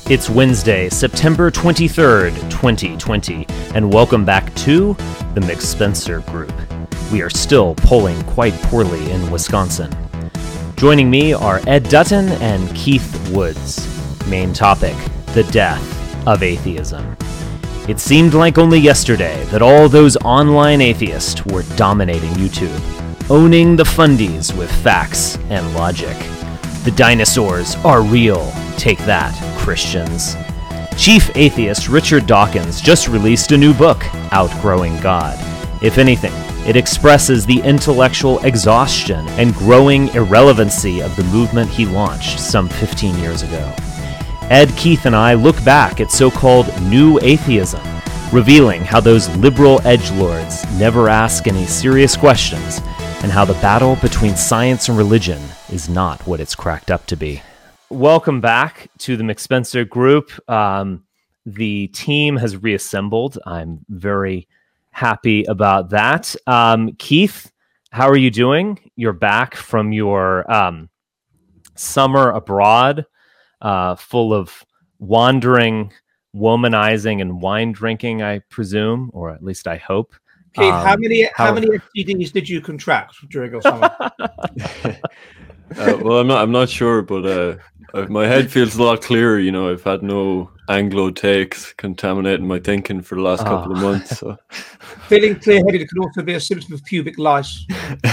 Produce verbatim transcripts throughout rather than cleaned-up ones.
It's Wednesday, September twenty-third, twenty twenty, and welcome back to the McSpencer Group. We are still polling quite poorly in Wisconsin. Joining me are Ed Dutton and Keith Woods. Main topic, the death of atheism. It seemed like only yesterday that all those online atheists were dominating YouTube, owning the fundies with facts and logic. The dinosaurs are real. Take that, Christians. Chief atheist Richard Dawkins just released a new book, Outgrowing God. If anything, it expresses the intellectual exhaustion and growing irrelevancy of the movement he launched some fifteen years ago. Ed, Keith, and I look back at so-called new atheism, revealing how those liberal edgelords never ask any serious questions, and how the battle between science and religion is not what it's cracked up to be. Welcome back to the McSpencer Group. Um, the team has reassembled. I'm very happy about that. Um, Keith, how are you doing? You're back from your um, summer abroad, uh, full of wandering, womanizing, and wine drinking, I presume, or at least I hope. Keith, um, how many how, how many S T Ds did you contract during your summer? uh, well, I'm not. I'm not sure, but uh, uh, my head feels a lot clearer. You know, I've had no Anglo takes contaminating my thinking for the last oh. couple of months. So. Feeling clear-headed can also be a symptom of pubic lice.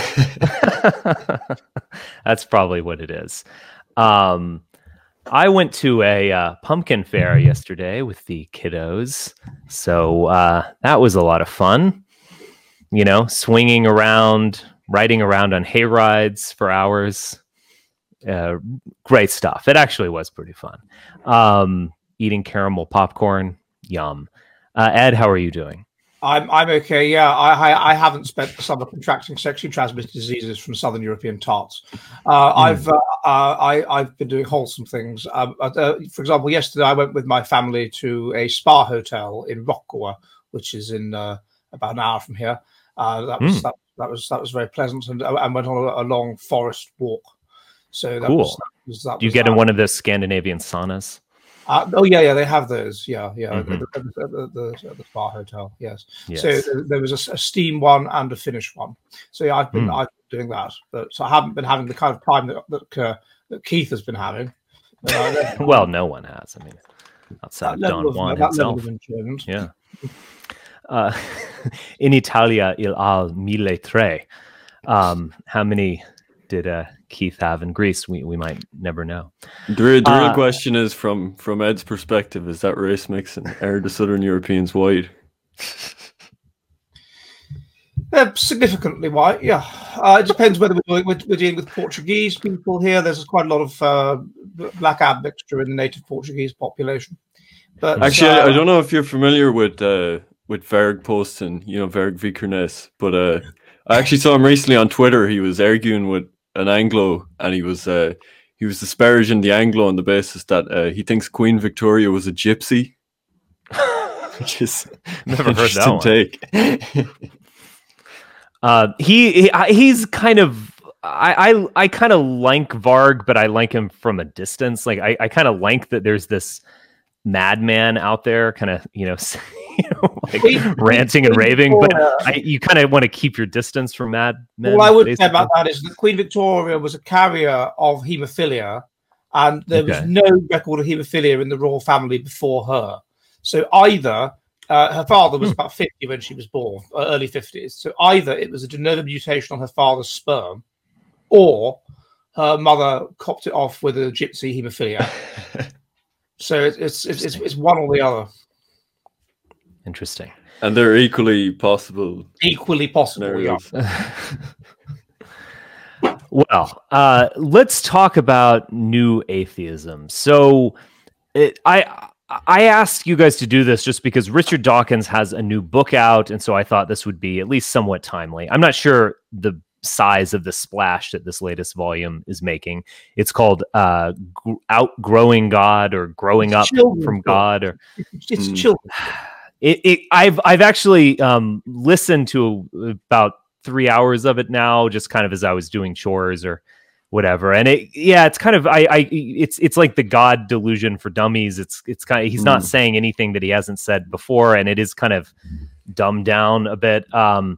That's probably what it is. Um, I went to a uh, pumpkin fair yesterday with the kiddos, so uh, that was a lot of fun. You know, swinging around, riding around on hay rides for hours. Uh, great stuff. It actually was pretty fun. Um, eating caramel popcorn, yum. Uh, Ed, how are you doing? I'm I'm okay. Yeah, I I, I haven't spent the summer contracting sexually transmitted diseases from Southern European tarts. Uh, mm. I've uh, uh, I I've been doing wholesome things. Um, uh, for example, yesterday I went with my family to a spa hotel in Rockowa, which is in uh, about an hour from here. Uh, that was mm. that, that was that was very pleasant, and I went on a, a long forest walk. So that cool. was, that was, that Do you was get that. in one of the Scandinavian saunas? Uh, oh yeah, yeah, they have those. Yeah, yeah, mm-hmm. at the, at the, the, the spa hotel. Yes. yes. So there, there was a, a steam one and a Finnish one. So yeah, I've been mm. I've been doing that, but so I haven't been having the kind of time that that, uh, that Keith has been having. Uh, well, no one has. I mean, outside of Don Juan himself. Yeah. Uh, in Italia, il ha mille tre. Um, how many did uh, Keith have in Greece? We we might never know. The real, the real uh, question is, from from Ed's perspective, is that race mixing? Are the Southern Europeans white? They're significantly white. Yeah, uh, it depends whether we're, we're, we're dealing with Portuguese people here. There's quite a lot of uh, black admixture in the native Portuguese population. But actually, uh, I don't know if you're familiar with. Uh, with Verg posting, you know, Verg Vikernes, but uh, I actually saw him recently on Twitter. He was arguing with an Anglo, and he was uh, he was disparaging the Anglo on the basis that uh, he thinks Queen Victoria was a gypsy, which is never heard that one. Take. uh, he, he he's kind of I I, I kind of like Varg, but I like him from a distance. Like I, I kind of like that there's this madman out there, kind of you know. You know, like ranting and raving, but I, you kind of want to keep your distance from mad men. All I would basically. say about that is that Queen Victoria was a carrier of haemophilia, and there okay. was no record of haemophilia in the royal family before her. So either uh, her father was hmm. about fifty when she was born, uh, early fifties. So either it was a de novo mutation on her father's sperm, or her mother copped it off with a gypsy haemophilia. So it's it's, it's it's it's one or the other. Interesting. And they're equally possible. Equally possible, yeah. Well, uh, let's talk about new atheism. So it, I I asked you guys to do this just because Richard Dawkins has a new book out, and so I thought this would be at least somewhat timely. I'm not sure the size of the splash that this latest volume is making. It's called uh, G- Outgrowing God or Growing Up from God. Or It's, it's mm. children. It, it, I've I've actually um, listened to about three hours of it now, just kind of as I was doing chores or whatever. And it, yeah, it's kind of, I, I, it's, it's like the God delusion for dummies. It's, it's kind of, he's mm. not saying anything that he hasn't said before, and it is kind of dumbed down a bit. Um,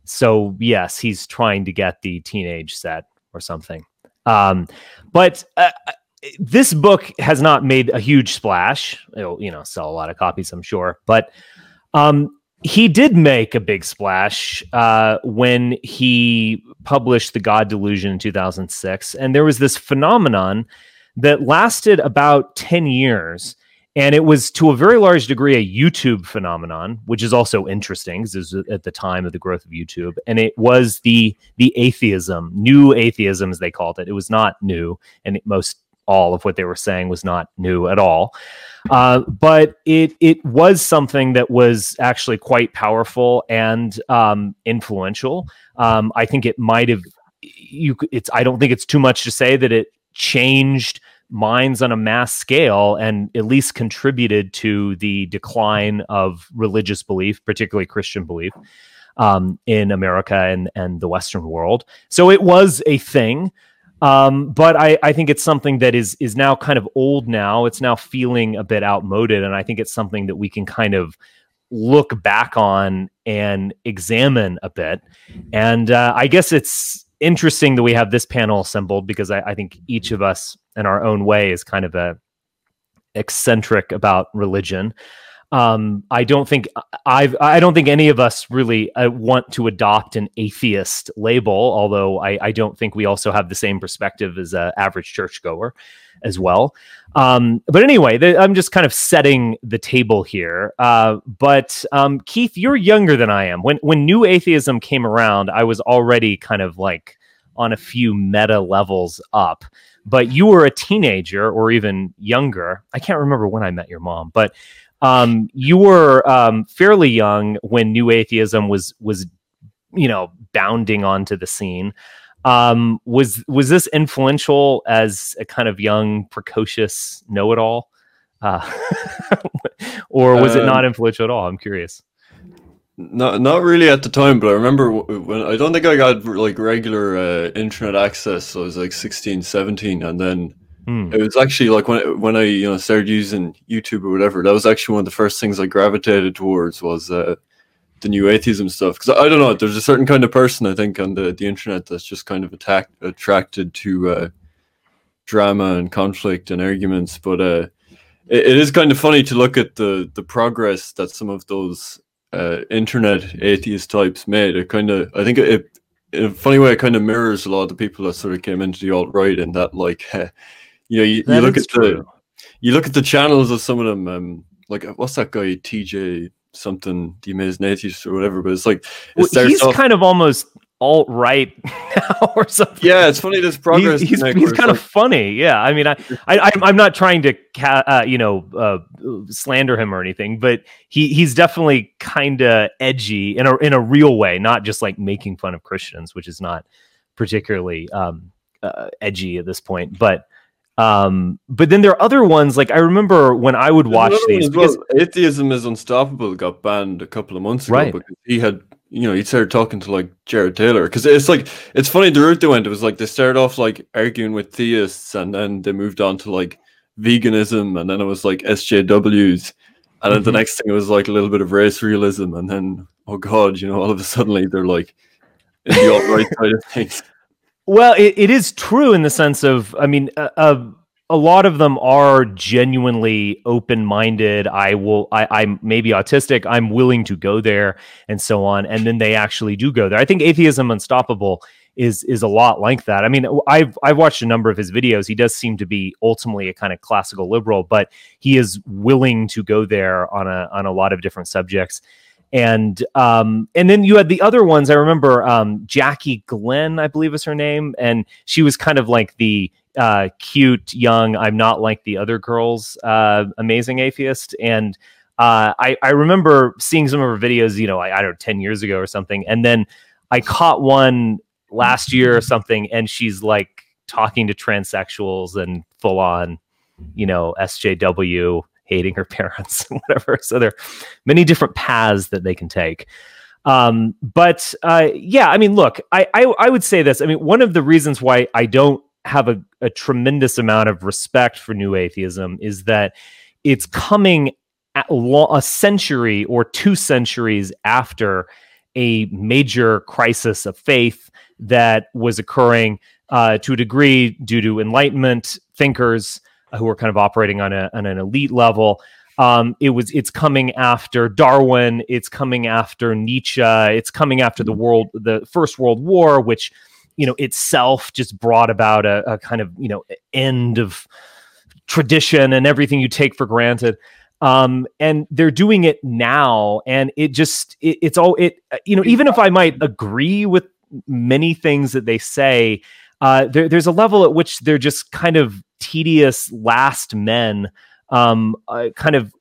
so yes, he's trying to get the teenage set or something. Um, but uh, this book has not made a huge splash. It'll, you know, sell a lot of copies, I'm sure, but um, he did make a big splash uh, when he published The God Delusion in two thousand six. And there was this phenomenon that lasted about ten years. And it was to a very large degree a YouTube phenomenon, which is also interesting because it was at the time of the growth of YouTube. And it was the the atheism, new atheism, as they called it. It was not new. And it, most all of what they were saying was not new at all. Uh, but it it was something that was actually quite powerful and um, influential. Um, I think it might have, you. It's. I don't think it's too much to say that it changed minds on a mass scale and at least contributed to the decline of religious belief, particularly Christian belief, um, in America and, and the Western world. So it was a thing. Um, but I, I think it's something that is is now kind of old now. It's now feeling a bit outmoded. And I think it's something that we can kind of look back on and examine a bit. And uh, I guess it's interesting that we have this panel assembled because I, I think each of us in our own way is kind of a eccentric about religion. Um, I don't think I've, I don't think any of us really uh, want to adopt an atheist label, although I, I don't think we also have the same perspective as an average churchgoer as well. Um, but anyway, the, I'm just kind of setting the table here. Uh, but um, Keith, you're younger than I am. When when New Atheism came around, I was already kind of like on a few meta levels up. But you were a teenager or even younger. I can't remember when I met your mom, but um, you were um, fairly young when New Atheism was was you know bounding onto the scene. Um, was was this influential as a kind of young, precocious know-it-all, uh, or was um, it not influential at all? I'm curious. Not not really at the time, but I remember when I don't think I got like regular uh, internet access. So I was like sixteen, seventeen, and then hmm. it was actually like when when I you know started using YouTube or whatever. That was actually one of the first things I gravitated towards was. Uh, the New Atheism stuff, because I, I don't know, there's a certain kind of person I think on the, the internet that's just kind of attack, attracted to uh, drama and conflict and arguments. But uh, it, it is kind of funny to look at the the progress that some of those uh, internet atheist types made. It kind of, I think it, in a funny way, it kind of mirrors a lot of the people that sort of came into the alt-right, and that like, uh, you know, you, you look at true. the you look at the channels of some of them, um, like what's that guy T J something, the Amazing Atheist or whatever, but it's like it well, he's off, kind of almost alt-right now or something. Yeah, it's funny this progress. He's, he's, he's kind like, of funny. Yeah, I mean, I, I I'm not trying to ca- uh, you know uh, slander him or anything, but he he's definitely kind of edgy in a in a real way, not just like making fun of Christians, which is not particularly um, uh, edgy at this point, but. Um, but then there are other ones, like I remember when I would watch these. Because, well. Atheism is Unstoppable got banned a couple of months ago, right. because he had, you know, he started talking to like Jared Taylor. Because it's like, it's funny the route they went. It was like they started off like arguing with theists, and then they moved on to like veganism, and then it was like S J Ws. And then mm-hmm. the next thing it was like a little bit of race realism, and then, oh God, you know, all of a sudden they're like in the alt-right side of things. Well, it, it is true in the sense of, I mean, uh, uh, a lot of them are genuinely open-minded. I will, I, I'm maybe autistic. I'm willing to go there and so on. And then they actually do go there. I think Atheism Unstoppable is is a lot like that. I mean, I've I've watched a number of his videos. He does seem to be ultimately a kind of classical liberal, but he is willing to go there on a on a lot of different subjects. And um, and then you had the other ones. I remember um, Jackie Glenn, I believe is her name, and she was kind of like the uh, cute, young, I'm not like the other girls, uh, amazing atheist. And uh, I, I remember seeing some of her videos, you know, I, I don't know, ten years ago or something. And then I caught one last year or something, and she's like talking to transsexuals and full on, you know, S J W. Hating her parents and whatever. So there are many different paths that they can take. Um, but uh, yeah, I mean, look, I, I I would say this. I mean, one of the reasons why I don't have a, a tremendous amount of respect for New Atheism is that it's coming at lo- a century or two centuries after a major crisis of faith that was occurring uh, to a degree due to Enlightenment thinkers who were kind of operating on, a, on an elite level. Um, it was. It's coming after Darwin. It's coming after Nietzsche. It's coming after the world, the First World War, which, you know, itself just brought about a, a kind of, you know, end of tradition and everything you take for granted. Um, and they're doing it now, and it just it, it's all it. You know, even if I might agree with many things that they say, uh, there, there's a level at which they're just kind of tedious last men. Um, uh, kind of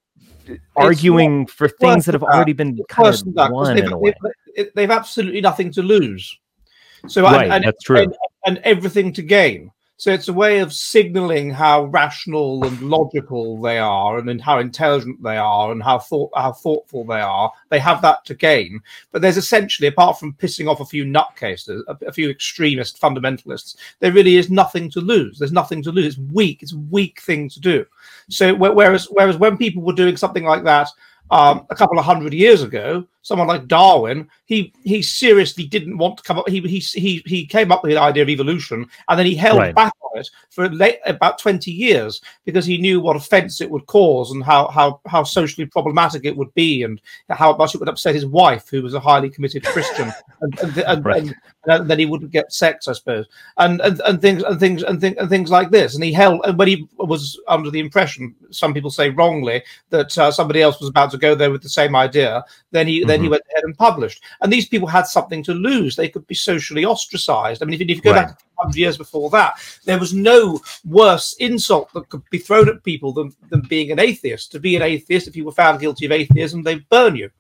arguing not, for things that have that. already been kind of that, won in a way. They've, they've absolutely nothing to lose. So right, and, and, that's true, and, and everything to gain. So it's a way of signaling how rational and logical they are, and in how intelligent they are, and how thought how thoughtful they are. They have that to gain. But there's essentially, apart from pissing off a few nutcases, a, a few extremist fundamentalists, there really is nothing to lose. There's nothing to lose. It's weak. It's a weak thing to do. So whereas whereas when people were doing something like that um, a couple of hundred years ago, someone like Darwin, he he seriously didn't want to come up. He he he he came up with the idea of evolution, and then he held right. back on it for late, about twenty years because he knew what offence it would cause and how how how socially problematic it would be, and how much it would upset his wife, who was a highly committed Christian, and and, and, right. and, and then he wouldn't get sex, I suppose, and and, and things and things and, th- and things like this. And he held, and when he was under the impression, some people say wrongly, that uh, somebody else was about to go there with the same idea, then he mm-hmm. then he went ahead and published. And these people had something to lose. They could be socially ostracized. I mean, if, if you go right. back one hundred years before that, there was no worse insult that could be thrown at people than, than being an atheist. To be an atheist, if you were found guilty of atheism, they'd burn you.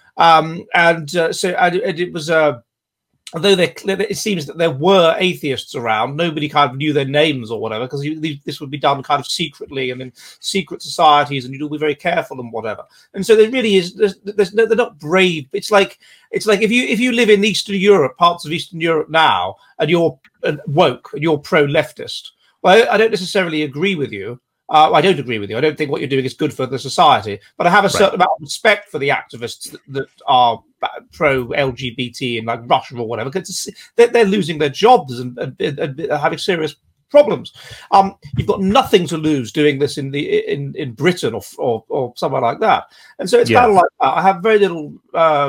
Um, and uh, so and, and it was... Uh, Although it seems that there were atheists around, nobody kind of knew their names or whatever, because this would be done kind of secretly and in secret societies, and you'd all be very careful and whatever. And so there really is, there's, there's no, they're not brave. It's like it's like if you if you live in Eastern Europe, parts of Eastern Europe now, and you're woke and you're pro-leftist. Well, I don't necessarily agree with you. Uh, I don't agree with you. I don't think what you're doing is good for the society, but I have a certain right. amount of respect for the activists that, that are pro-L G B T in like Russia or whatever, because they're, they're losing their jobs and, and, and having serious problems. Um, you've got nothing to lose doing this in the in, in Britain or, or or somewhere like that, and so it's yeah. kind of like that. I have very little. Uh,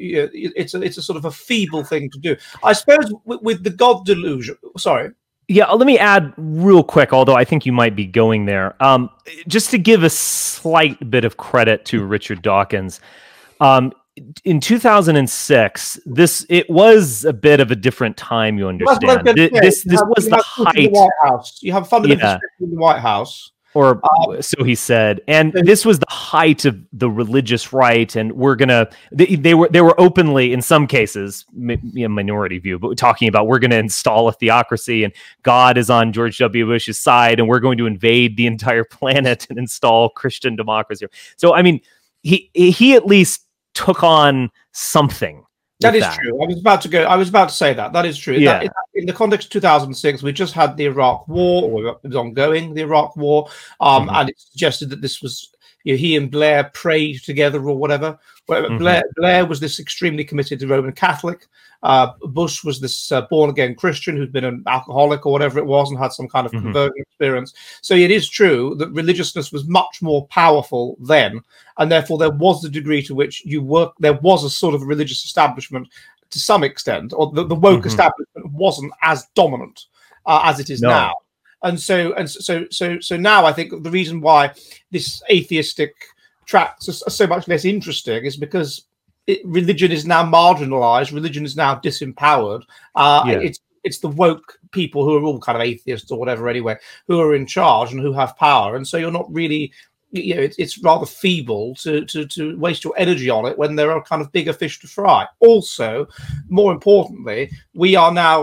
it's a, it's a sort of a feeble thing to do, I suppose. With, with the God delusion. Sorry. Yeah, let me add real quick, although I think you might be going there. Um, just to give a slight bit of credit to Richard Dawkins, um, in two thousand six, this it was a bit of a different time. You understand? This this, this was the height. The White House. You have fundamental yeah. in the White House. Or um, so he said, and this was the height of the religious right, and we're gonna. They, they were they were openly, in some cases, you know, minority view, but talking about we're going to install a theocracy, and God is on George W. Bush's side, and we're going to invade the entire planet and install Christian democracy. So, I mean, he he at least took on something. That is that. true. I was about to go. I was about to say that. That is true. Yeah. That, in the context of two thousand six, we just had the Iraq War, or it was ongoing, the Iraq War, um, mm-hmm. and it suggested that this was, you know, he and Blair prayed together or whatever. Where mm-hmm. Blair, Blair was this extremely committed to Roman Catholic. Uh, Bush was this uh, born-again Christian who'd been an alcoholic or whatever it was and had some kind of mm-hmm. conversion experience. So it is true that religiousness was much more powerful then, and therefore there was the degree to which you work. There was a sort of religious establishment to some extent, or the, the woke mm-hmm. establishment wasn't as dominant uh, as it is no. now. And so, and so, so, so now I think the reason why this atheistic tracts are so much less interesting is because it, religion is now marginalized. Religion is now disempowered. Uh, yeah. It's it's the woke people who are all kind of atheists or whatever anyway, who are in charge and who have power. And so you're not really, you know, it's, it's rather feeble to, to to waste your energy on it when there are kind of bigger fish to fry. Also, more importantly, we are now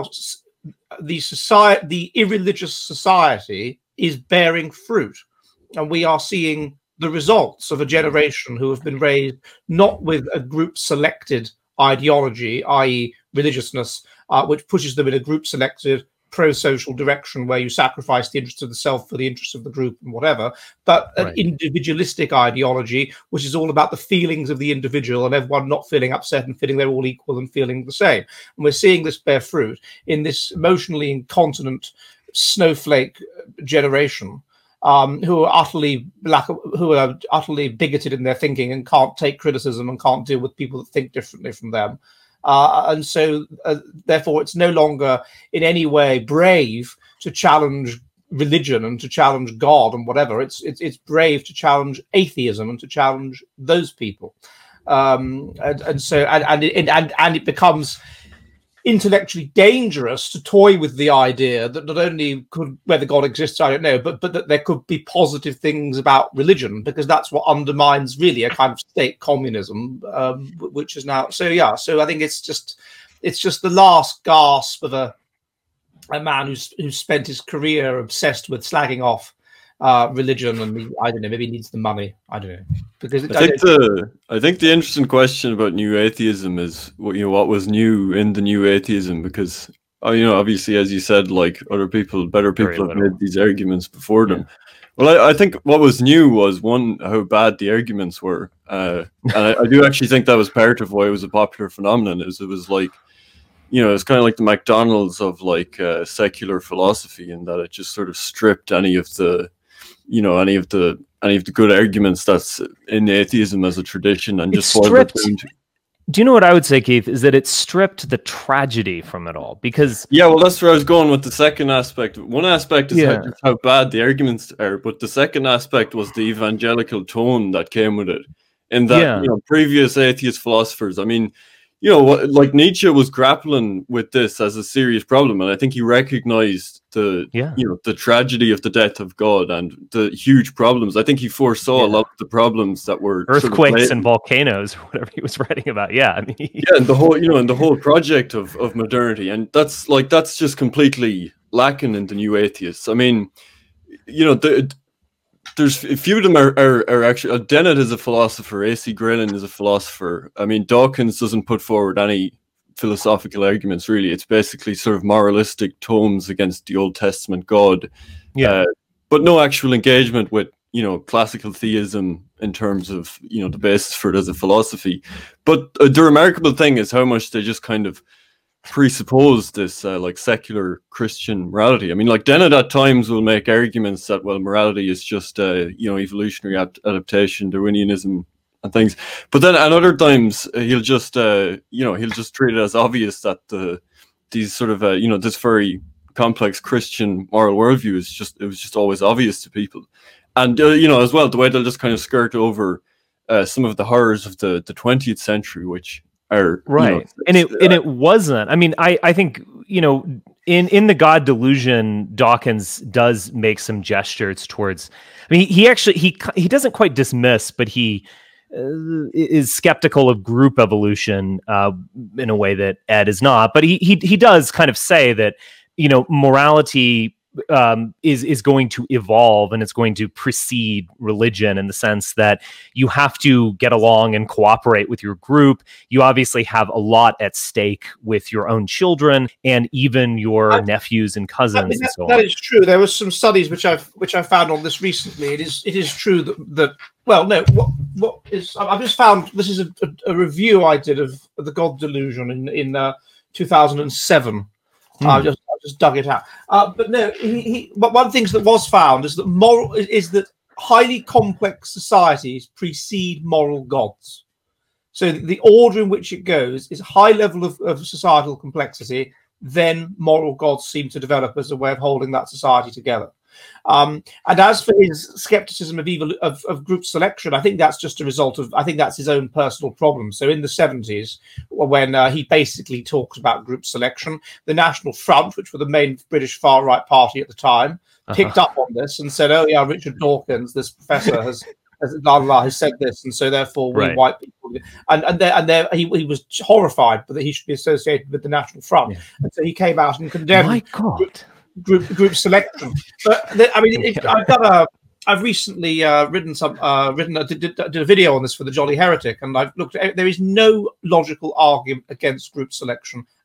the society, the irreligious society is bearing fruit, and we are seeing the results of a generation who have been raised not with a group selected ideology, that is religiousness, uh, which pushes them in a group selected pro-social direction where you sacrifice the interests of the self for the interests of the group and whatever, but an Right. individualistic ideology, which is all about the feelings of the individual and everyone not feeling upset and feeling they're all equal and feeling the same. And we're seeing this bear fruit in this emotionally incontinent snowflake generation, um, who are utterly black, who are utterly bigoted in their thinking and can't take criticism and can't deal with people that think differently from them. Uh, and so, uh, therefore, it's no longer in any way brave to challenge religion and to challenge God and whatever. It's it's it's brave to challenge atheism and to challenge those people. Um, and, and so, and and it, and and it becomes intellectually dangerous to toy with the idea that not only could whether God exists, I don't know, but but that there could be positive things about religion, because that's what undermines really a kind of state communism, um, which is now. So yeah, so I think it's just it's just the last gasp of a a man who's who's spent his career obsessed with slagging off uh, religion, and he, I don't know, maybe he needs the money. I don't know, because it, I think the I think the interesting question about new atheism is what you know what was new in the new atheism, because uh, you know obviously, as you said, like other people, better Very people have little. made these arguments before them. Well, I, I think what was new was, one, how bad the arguments were, uh, and I, I do actually think that was part of why it was a popular phenomenon. Is it was like, you know, it's kind of like the McDonald's of like uh, secular philosophy, in that it just sort of stripped any of the, you know, any of the any of the good arguments that's in atheism as a tradition, and It just boiled it stripped- down to- Do you know what I would say, Keith? Is that it stripped the tragedy from it all, because Yeah, well, that's where I was going with the second aspect. One aspect is Yeah. how, just how bad the arguments are, but the second aspect was the evangelical tone that came with it. In that, Yeah. you know, previous atheist philosophers, I mean, you know, what, like Nietzsche was grappling with this as a serious problem, and I think he recognized the, Yeah. you know, the tragedy of the death of God and the huge problems. I think he foresaw a Yeah. lot of the problems that were sort of earthquakes latent. and volcanoes, or whatever he was writing about. Yeah, I mean, Yeah, and the whole, you know, and the whole project of, of modernity, and that's like that's just completely lacking in the new atheists. I mean, you know, the, there's a few of them are are, are actually. Uh, Dennett is a philosopher. A C Grayling is a philosopher. I mean, Dawkins doesn't put forward any philosophical arguments really. It's basically sort of moralistic tomes against the Old Testament God. yeah, Uh, but no actual engagement with, you know, classical theism in terms of, you know, the basis for it as a philosophy. But uh, the remarkable thing is how much they just kind of presuppose this uh, like secular Christian morality. I mean, like Dennett at times will make arguments that, well, morality is just uh, you know, evolutionary ad- adaptation, Darwinianism and things. But then at other times uh, he'll just uh, you know, he'll just treat it as obvious that the these sort of uh, you know, this very complex Christian moral worldview is just, it was just always obvious to people. And uh, you know, as well, the way they'll just kind of skirt over uh, some of the horrors of the the twentieth century, which are right. you know, and it it's, and uh, it wasn't. I mean, I I think, you know, in in the God Delusion, Dawkins does make some gestures towards. I mean, he actually he he doesn't quite dismiss, but he uh, is skeptical of group evolution uh, in a way that Ed is not. But he he he does kind of say that, you know, morality um, is is going to evolve, and it's going to precede religion, in the sense that you have to get along and cooperate with your group. You obviously have a lot at stake with your own children and even your I- nephews and cousins I mean, and that, so that on. is true. There were some studies which I've which I found on this recently. It is it is true that, that well, no, what what is I've just found this is a, a, a review I did of the God Delusion in in uh, two thousand seven. Hmm. I just I just dug it out. Uh, but no, he, he, but one of the things that was found is that moral is that highly complex societies precede moral gods. So the order in which it goes is high level of, of societal complexity, then moral gods seem to develop as a way of holding that society together. Um, and as for his skepticism of, evil, of of group selection, I think that's just a result of, I think that's his own personal problem. So in the seventies, when uh, he basically talks about group selection, the National Front, which were the main British far-right party at the time, picked Uh-huh. up on this and said, oh yeah, Richard Dawkins, this professor has has, blah, blah, blah, has said this, and so therefore we Right. white people, and and there, and there he, he was horrified that he should be associated with the National Front, Yeah. and so he came out and condemned My God. group group selection. But the, I mean, it, I've done a. I've recently uh, written some, uh, written a, did, did, did a video on this for the Jolly Heretic, and I've looked at. There is no logical argument against group selection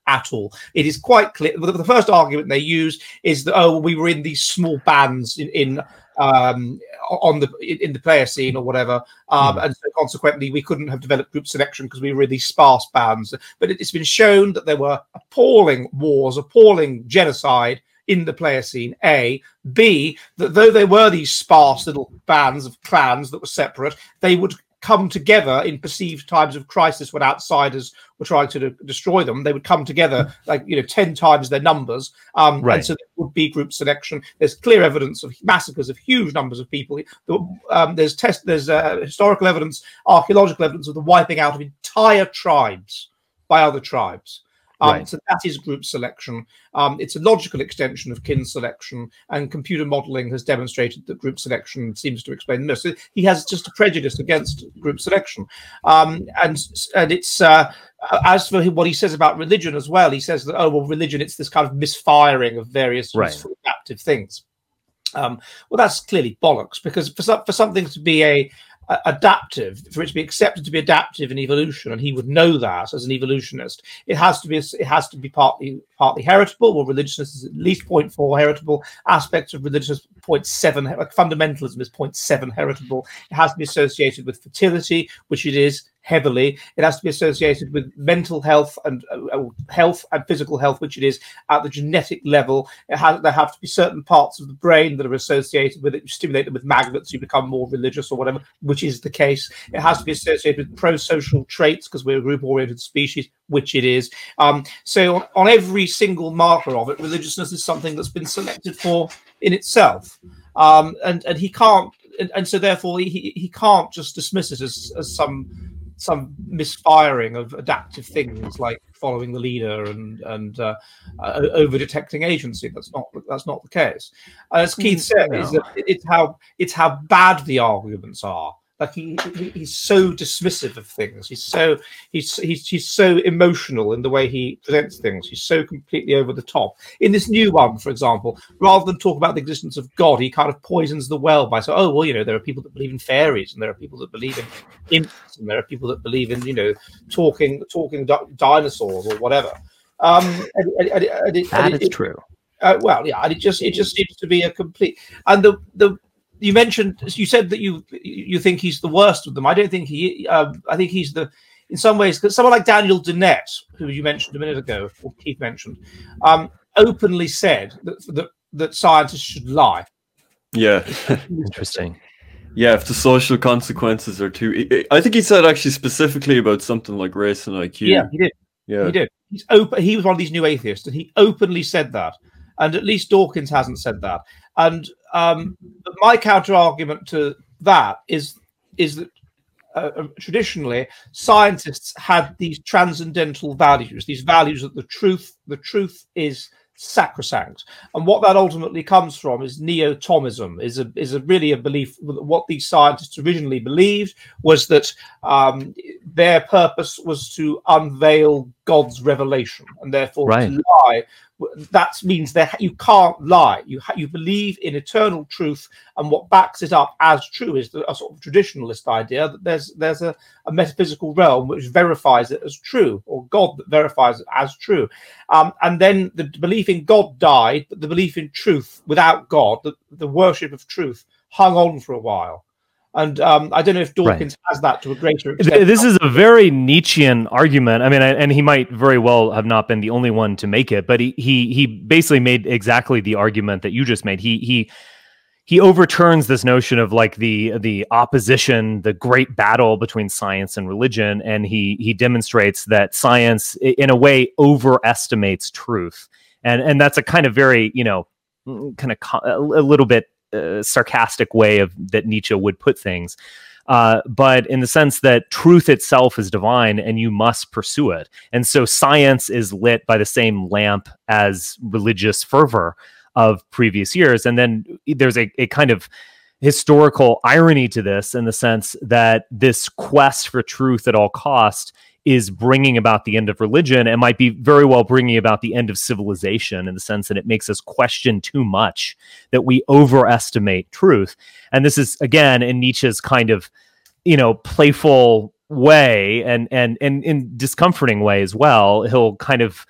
at all. It is quite clear. The, the first argument they use is that, oh, we were in these small bands in, in um, on the in the Pliocene or whatever, um, mm. and so consequently we couldn't have developed group selection because we were in these sparse bands. But it, it's been shown that there were appalling wars, appalling genocide in the Pliocene, A. B, that though there were these sparse little bands of clans that were separate, they would come together in perceived times of crisis when outsiders were trying to de- destroy them. They would come together like, you know, ten times their numbers. Um, right. And so there would be group selection. There's clear evidence of massacres of huge numbers of people. Um, there's test, there's uh, historical evidence, archaeological evidence of the wiping out of entire tribes by other tribes. Um, right. So that is group selection. Um, it's a logical extension of kin selection, and computer modeling has demonstrated that group selection seems to explain this. So he has just a prejudice against group selection. Um, and and it's, uh, as for what he says about religion as well, he says that, oh, well, religion, it's this kind of misfiring of various right. useful adaptive things. Um, well, that's clearly bollocks, because for, some, for something to be a adaptive, for it to be accepted to be adaptive in evolution, and he would know that as an evolutionist, it has to be it has to be partly partly heritable. Well, religiousness is at least zero point four heritable. Aspects of religiousness zero point seven, like fundamentalism is zero point seven heritable. It has to be associated with fertility, which it is heavily. It has to be associated with mental health and uh, health and physical health, which it is at the genetic level. It has, there have to be certain parts of the brain that are associated with it. You stimulate them with magnets, you become more religious or whatever, which is the case. It has to be associated with pro-social traits because we're a group-oriented species, which it is. Um, so on, on every single marker of it, religiousness is something that's been selected for in itself. Um, and, and he can't, and, and so therefore he, he can't just dismiss it as, as some some misfiring of adaptive things like following the leader and and uh, uh, over detecting agency. That's not that's not the case. As Keith said, no. is that it's how it's how bad the arguments are. Like he, he he's so dismissive of things. He's so he's he's he's so emotional in the way he presents things. He's so completely over the top. In this new one, for example, rather than talk about the existence of God, he kind of poisons the well by saying, "Oh, well, you know, there are people that believe in fairies, and there are people that believe in imps, and there are people that believe in, you know, talking talking di- dinosaurs or whatever." Um, and, and, and, and it, that and is it, true. Uh, well, yeah, and it just it just seems to be a complete and the the. You mentioned, you said that you you think he's the worst of them. I don't think he. Uh, I think he's the, in some ways, because someone like Daniel Dennett, who you mentioned a minute ago, or Keith mentioned, um, openly said that, that that scientists should lie. Yeah, interesting. Yeah, if the social consequences are too, I think he said actually specifically about something like race and I Q. Yeah, he did. Yeah, he did. He's open. He was one of these new atheists, and he openly said that. And at least Dawkins hasn't said that. And um, my counter argument to that is is that uh, traditionally scientists had these transcendental values, these values that the truth, the truth is sacrosanct, and what that ultimately comes from is neo-Thomism. Is a is a really a belief that what these scientists originally believed was that um, their purpose was to unveil God's revelation, and therefore right. to lie. That means that you can't lie. You ha- you believe in eternal truth, and what backs it up as true is the, a sort of traditionalist idea that there's there's a, a metaphysical realm which verifies it as true, or God that verifies it as true. Um, and then the belief in God died, but the belief in truth without God, the, the worship of truth, hung on for a while. And um, I don't know if Dawkins right. has that to a greater extent. This is a very Nietzschean argument. I mean, and he might very well have not been the only one to make it, but he he he basically made exactly the argument that you just made. He he he overturns this notion of like the the opposition, the great battle between science and religion, and he he demonstrates that science, in a way, overestimates truth, and and that's a kind of very, you know, kind of a little bit. Uh, sarcastic way of that Nietzsche would put things, uh, but in the sense that truth itself is divine and you must pursue it. And so science is lit by the same lamp as religious fervor of previous years. And then there's a, a kind of historical irony to this, in the sense that this quest for truth at all cost is bringing about the end of religion, and might be very well bringing about the end of civilization, in the sense that it makes us question too much, that we overestimate truth. And this is, again, in Nietzsche's kind of, you know, playful way, and and and in discomforting way as well. He'll kind of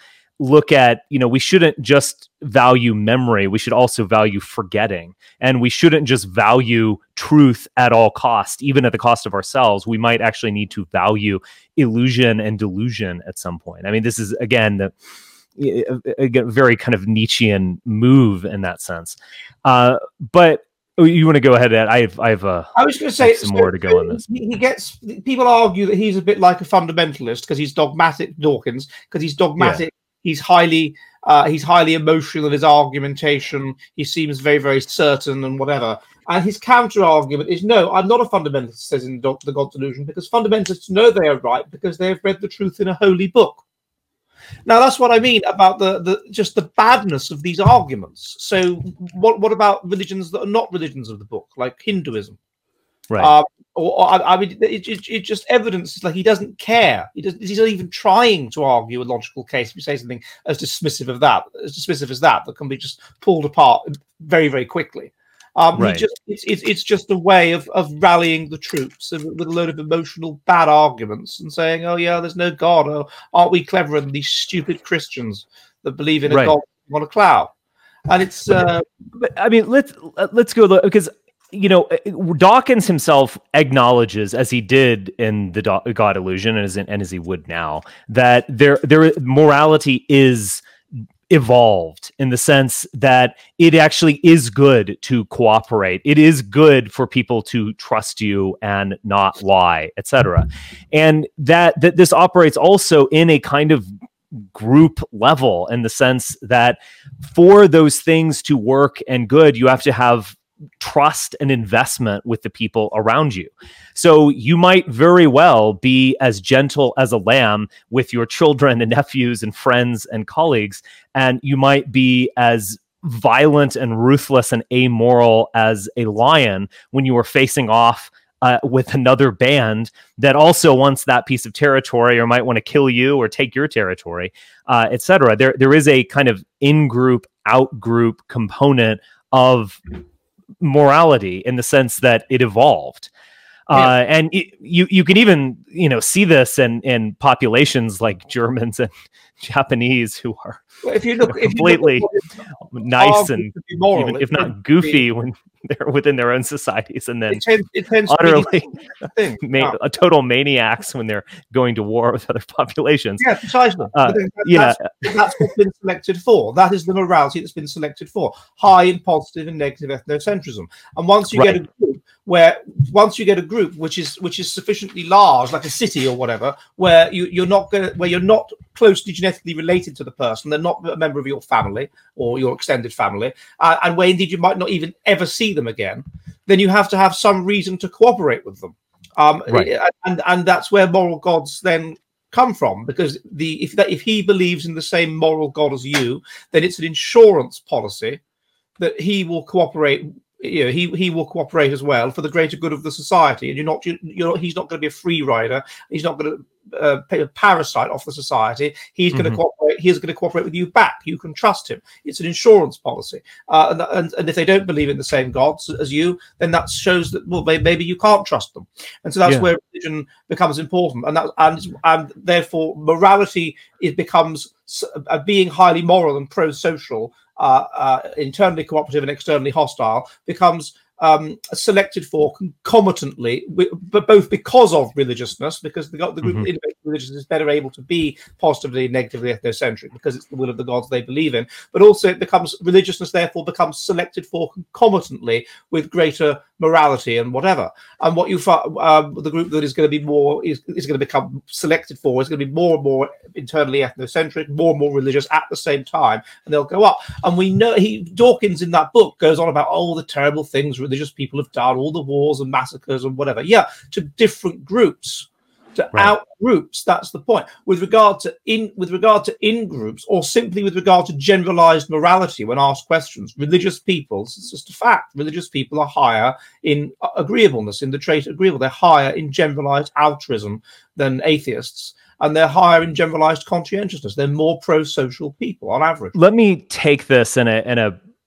look at, you know, we shouldn't just value memory. We should also value forgetting. And we shouldn't just value truth at all cost, even at the cost of ourselves. We might actually need to value illusion and delusion at some point. I mean, this is, again, the a, a very kind of Nietzschean move in that sense. Uh, but you want to go ahead, Ed? I have, I have, uh, I was going to say some so more to go on this. He, he gets people argue that he's a bit like a fundamentalist because he's dogmatic, Dawkins, because he's dogmatic. Yeah. He's highly, uh, he's highly emotional in his argumentation. He seems very, very certain and whatever. And his counter argument is, no, I'm not a fundamentalist, says in The God Delusion, because fundamentalists know they are right because they have read the truth in a holy book. Now, that's what I mean about the, the just the badness of these arguments. So what what about religions that are not religions of the book, like Hinduism? Right. Um, or, or I, I mean, it, it, it just evidences like he doesn't care. He doesn't, he's not even trying to argue a logical case. If you say something as dismissive of that, as dismissive as that, that can be just pulled apart very, very quickly. Um, right. he just, it's, it's, it's just a way of, of rallying the troops with a load of emotional bad arguments and saying, oh, yeah, there's no God. Oh, aren't we cleverer than these stupid Christians that believe in a right. God on a cloud? And it's... Uh, but, I mean, let's, let's go, because, you know, Dawkins himself acknowledges, as he did in the God Illusion and as, in, and as he would now, that there, there morality is evolved in the sense that it actually is good to cooperate. It is good for people to trust you and not lie, et cetera. And that, that this operates also in a kind of group level, in the sense that for those things to work and good, you have to have trust and investment with the people around you. So you might very well be as gentle as a lamb with your children and nephews and friends and colleagues, and you might be as violent and ruthless and amoral as a lion when you are facing off uh, with another band that also wants that piece of territory or might want to kill you or take your territory, uh, et cetera. There, there is a kind of in-group, out-group component of morality in the sense that it evolved. Yeah. Uh, and it, you you can even, you know, see this in, in populations like Germans and Japanese who are well, if you look, you know, completely if you look nice and moral, even, if not goofy, be, when they're within their own societies, and then it tends, it tends utterly thing. ma- No. a total maniacs when they're going to war with other populations. Yeah, precisely. Uh, that, yeah, that's, that's what's been selected for. That is the morality that's been selected for: high in positive and negative ethnocentrism. And once you right. get a group where, once you get a group which is which is sufficiently large, like a city or whatever, where you you're not going, where you're not closely genetically related to the person, they're not a member of your family or your extended family, uh, and where indeed you might not even ever see them again, then you have to have some reason to cooperate with them. Um, right. and and that's where moral gods then come from, because the if that if he believes in the same moral god as you, then it's an insurance policy that he will cooperate. You know, he he will cooperate as well for the greater good of the society, and you're not you, you're not, he's not going to be a free rider. He's not going to uh, pay a parasite off the society. He's going mm-hmm. to cooperate. He's going to cooperate with you back. You can trust him. It's an insurance policy. Uh, and, and and if they don't believe in the same gods as you, then that shows that well maybe you can't trust them. And so that's yeah. where religion becomes important, and that and and therefore morality it becomes uh, being highly moral and pro-social. Uh, uh, internally cooperative and externally hostile becomes um, selected for concomitantly, but both because of religiousness, because the, the group mm-hmm. of religious is better able to be positively and negatively ethnocentric because it's the will of the gods they believe in, but also it becomes religiousness therefore becomes selected for concomitantly with greater morality and whatever. And what you find, um, the group that is going to be more is, is going to become selected for is going to be more and more internally ethnocentric, more and more religious at the same time, and they'll go up. And we know he Dawkins in that book goes on about all the terrible things religious people have done, all the wars and massacres and whatever. Yeah, to different groups, to right. out groups. That's the point. With regard to in with regard to in groups, or simply with regard to generalized morality, when asked questions, religious people, it's just a fact. Religious people are higher in agreeableness, in the trait agreeable. They're higher in generalized altruism than atheists. And they're higher in generalized conscientiousness. They're more pro-social people on average. Let me take this in a in a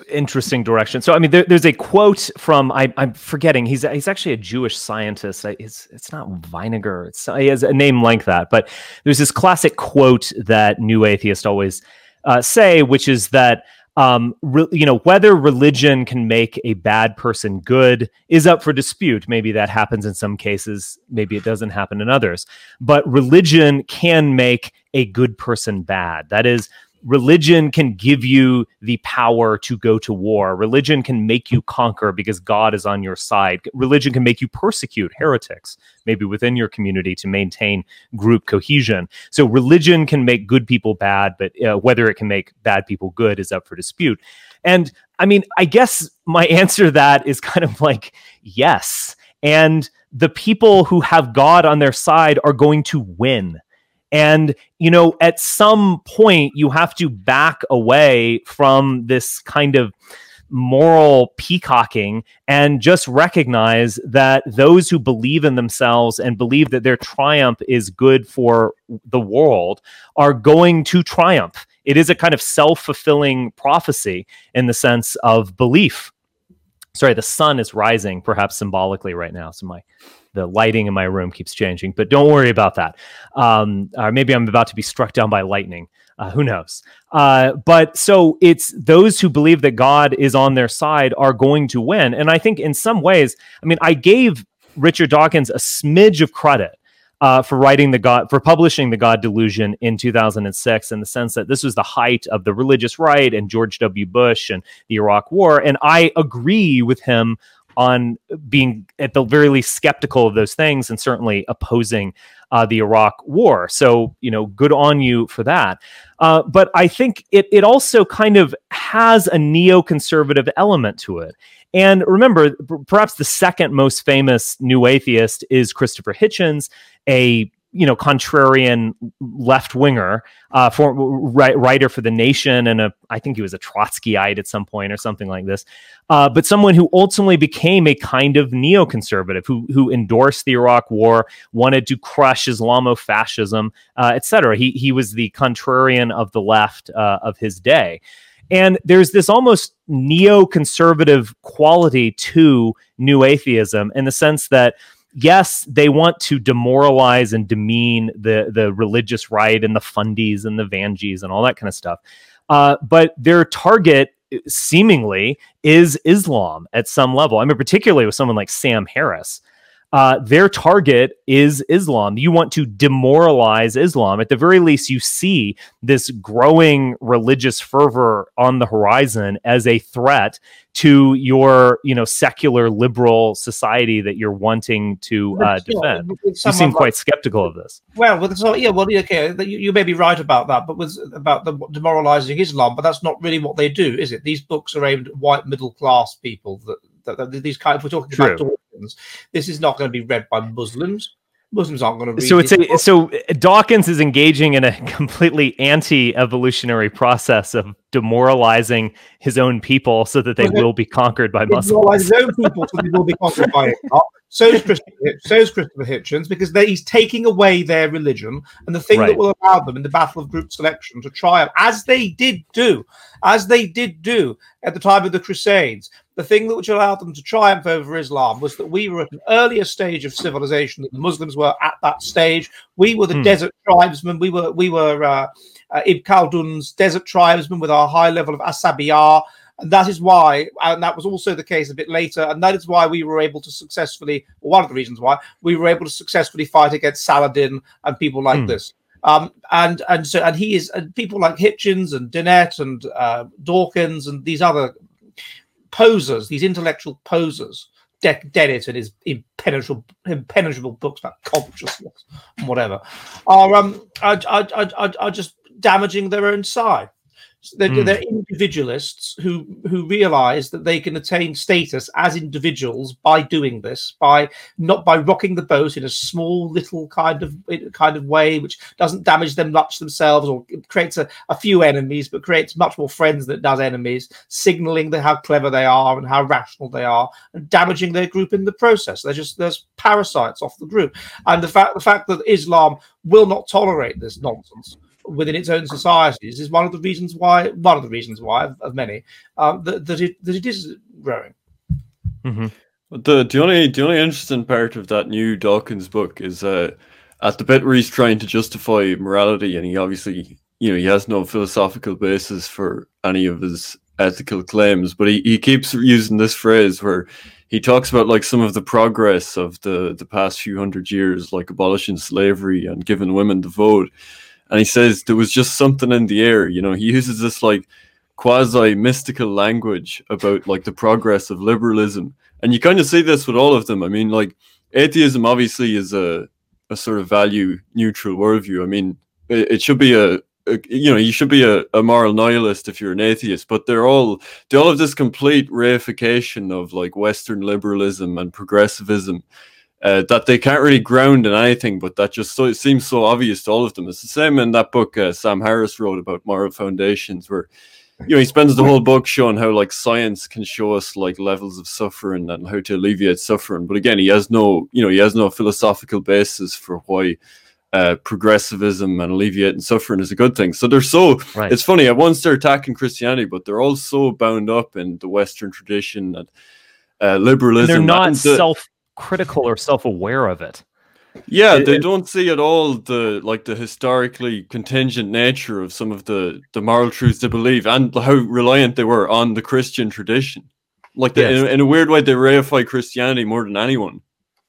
interesting direction. So, I mean, there, there's a quote from I, I'm forgetting. He's he's actually a Jewish scientist. It's it's not Vinegar. It's he has a name like that. But there's this classic quote that new atheists always uh, say, which is that um, re, you know whether religion can make a bad person good is up for dispute. Maybe that happens in some cases. Maybe it doesn't happen in others. But religion can make a good person bad. That is, religion can give you the power to go to war. Religion can make you conquer because God is on your side. Religion can make you persecute heretics, maybe within your community, to maintain group cohesion. So religion can make good people bad, but uh, whether it can make bad people good is up for dispute. And I mean, I guess my answer to that is kind of like, yes. And the people who have God on their side are going to win. And, you know, at some point, you have to back away from this kind of moral peacocking and just recognize that those who believe in themselves and believe that their triumph is good for the world are going to triumph. It is a kind of self-fulfilling prophecy in the sense of belief. Sorry, the sun is rising, perhaps symbolically right now. So my the lighting in my room keeps changing, but don't worry about that. Um, or maybe I'm about to be struck down by lightning. Uh, who knows? Uh, but so it's those who believe that God is on their side are going to win. And I think in some ways, I mean, I gave Richard Dawkins a smidge of credit uh, for writing the God, for publishing The God Delusion in two thousand six, in the sense that this was the height of the religious right and George W. Bush and the Iraq War. And I agree with him on being at the very least skeptical of those things and certainly opposing uh, the Iraq War. So, you know, good on you for that. Uh, but I think it it also kind of has a neoconservative element to it. And remember, p- perhaps the second most famous new atheist is Christopher Hitchens, a you know, contrarian left winger, uh, for writer for The Nation, and a, I think he was a Trotskyite at some point or something like this. Uh, but someone who ultimately became a kind of neoconservative, who who endorsed the Iraq War, wanted to crush Islamofascism, uh, et cetera. He he was the contrarian of the left uh, of his day. And there's this almost neoconservative quality to new atheism in the sense that, yes, they want to demoralize and demean the, the religious right and the fundies and the vangees and all that kind of stuff. Uh, but their target seemingly is Islam at some level. I mean, particularly with someone like Sam Harris. Uh, their target is Islam. You want to demoralize Islam. At the very least, you see this growing religious fervor on the horizon as a threat to your, you know, secular liberal society that you're wanting to uh, defend. You seem quite skeptical of this. Well, with so, yeah, well, okay, you, you may be right about that, but with about the demoralizing Islam, but that's not really what they do, is it? These books are aimed at white middle class people. That, that, that these kind of, we're talking True. about. This is not going to be read by Muslims. Muslims aren't going to read. So it's a, so Dawkins is engaging in a completely anti-evolutionary process of demoralizing his own people so that they okay. will be conquered by Muslims. Demoralize his own people so they will be conquered by it. So is Christopher, so is Christopher Hitchens, because they, he's taking away their religion and the thing right. that will allow them in the battle of group selection to triumph, as they did do, as they did do at the time of the Crusades. The thing that which allowed them to triumph over Islam was that we were at an earlier stage of civilization than the Muslims were at that stage. We were the hmm. desert tribesmen. We were we were uh, uh, Ibn Khaldun's desert tribesmen with our high level of asabiyah. And that is why, and that was also the case a bit later, and that is why we were able to successfully, one of the reasons why, we were able to successfully fight against Saladin and people like hmm. this. Um, and and so and he is, and people like Hitchens and Dennett and uh, Dawkins and these other posers, these intellectual posers, De- Dennett and his impenetrable, impenetrable books about consciousness and whatever, are um are, are, are, are just damaging their own side. So they're, mm. they're individualists who who realize that they can attain status as individuals by doing this, by not by rocking the boat in a small little kind of kind of way, which doesn't damage them much themselves, or creates a, a few enemies, but creates much more friends than it does enemies, signaling that how clever they are and how rational they are, and damaging their group in the process. They're just there's parasites off the group, and the fact the fact that Islam will not tolerate this nonsense. within its own societies is one of the reasons why, one of the reasons why, of, of many, um, that, that, it, that it is growing. Mm-hmm. The, the, only, the only interesting part of that new Dawkins book is uh, at the bit where he's trying to justify morality, and he obviously, you know, he has no philosophical basis for any of his ethical claims, but he, he keeps using this phrase where he talks about like some of the progress of the, the past few hundred years, like abolishing slavery and giving women the vote. And he says there was just something in the air. You know, he uses this like quasi mystical language about like the progress of liberalism. And you kind of see this with all of them. I mean, like atheism obviously is a, a sort of value neutral worldview. I mean, it, it should be a, you know, you should be a, a moral nihilist if you're an atheist, but they're all, they all have this complete reification of like Western liberalism and progressivism uh, that they can't really ground in anything, but that just so, it seems so obvious to all of them. It's the same in that book uh, Sam Harris wrote about moral foundations, where, you know, he spends the whole book showing how like science can show us like levels of suffering and how to alleviate suffering. But again, he has no, you know, he has no philosophical basis for why Uh, progressivism and alleviating suffering is a good thing. So they're so, right. It's funny, at once they're attacking Christianity, but they're all so bound up in the Western tradition and uh, liberalism. And they're not and the, self-critical or self-aware of it. Yeah, it, they it, don't see at all the like the historically contingent nature of some of the, the moral truths they believe and how reliant they were on the Christian tradition. Like the, yes. in, in a weird way, they reify Christianity more than anyone.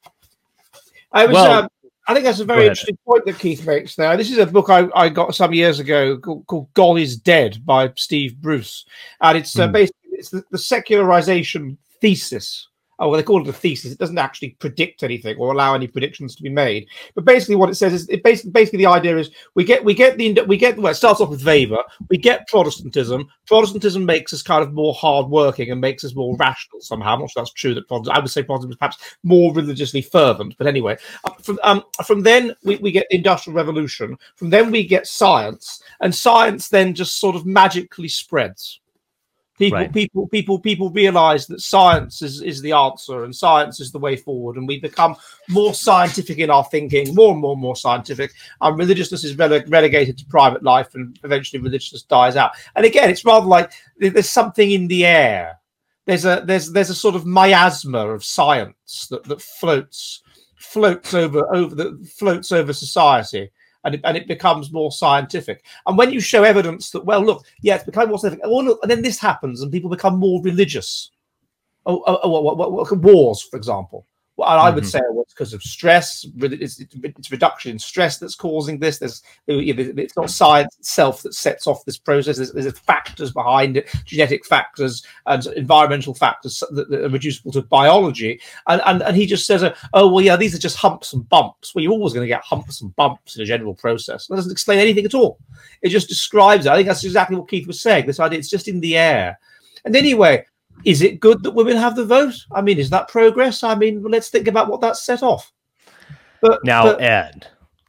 I was. Well, um, I think that's a very interesting point that Keith makes there. This is a book I, I got some years ago called, called God is Dead by Steve Bruce. And it's uh, mm. basically it's the, the secularization thesis. Oh, well, they call it a thesis. It doesn't actually predict anything or allow any predictions to be made. But basically, what it says is, it basically, basically the idea is we get we get the we get well, it starts off with Weber. We get Protestantism. Protestantism makes us kind of more hardworking and makes us more rational somehow. I'm not sure that's true. That Protestant, I would say Protestantism is perhaps more religiously fervent. But anyway, from um, from then we, we get the Industrial Revolution. From then we get science, and science then just sort of magically spreads. People, right. people, people, people realize that science is, is the answer and science is the way forward. And we become more scientific in our thinking, more and more and more scientific. And religiousness is rele- relegated to private life, and eventually religiousness dies out. And again, it's rather like there's something in the air. There's a there's there's a sort of miasma of science that, that floats floats over over the floats over society. And it, and it becomes more scientific. And when you show evidence that, well, look, yeah, it's becoming more scientific. Oh, look, and then this happens and people become more religious. Oh, oh, oh what, what, what, wars, for example. Well, I mm-hmm. would say well, it's because of stress. It's, it's reduction in stress that's causing this. There's, it's not science itself that sets off this process. There's, there's factors behind it, genetic factors and environmental factors that, that are reducible to biology. And, and, and he just says, uh, oh, well, yeah, these are just humps and bumps. Well, you're always going to get humps and bumps in a general process. That doesn't explain anything at all. It just describes it. I think that's exactly what Keith was saying. This idea, it's just in the air. And anyway, is it good that women have the vote? I mean, is that progress? I mean, let's think about what that's set off. But now, but, Ed,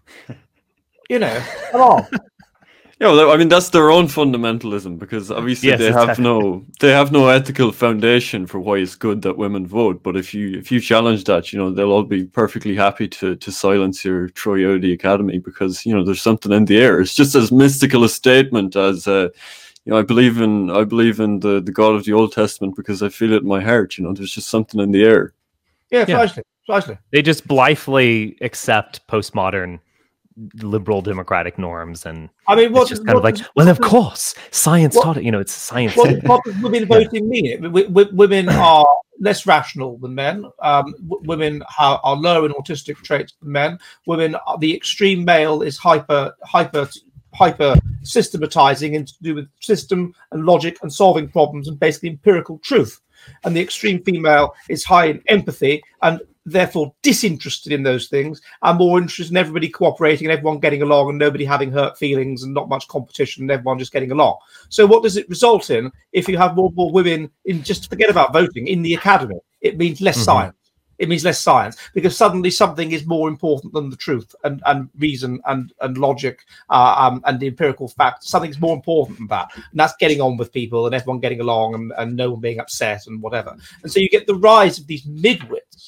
you know, come on. Yeah, well, I mean, that's their own fundamentalism, because obviously yes, they have no they have no ethical foundation for why it's good that women vote. But if you if you challenge that, you know, they'll all be perfectly happy to to silence your Troy Ody Academy, because, you know, there's something in the air. It's just as mystical a statement as. Uh, You know, I believe in I believe in the, the God of the Old Testament because I feel it in my heart. You know, there's just something in the air. Yeah, precisely, yeah. precisely. They just blithely accept postmodern liberal democratic norms, and I mean, what's just kind what, of like, well, of course, science what, taught it. You know, it's science. What, what does women voting yeah. mean? W- w- women are less rational than men. Um, w- women ha- are lower in autistic traits than men. Women, are, the extreme male is hyper hyper. hyper systematizing and to do with system and logic and solving problems and basically empirical truth. And the extreme female is high in empathy and therefore disinterested in those things and more interested in everybody cooperating and everyone getting along and nobody having hurt feelings and not much competition and everyone just getting along. So what does it result in if you have more and more women in, just forget about voting, in the academy? It means less mm-hmm. science. It means less science, because suddenly something is more important than the truth and, and reason and, and logic uh, um, and the empirical fact. Something's more important than that. And that's getting on with people and everyone getting along and, and no one being upset and whatever. And so you get the rise of these midwits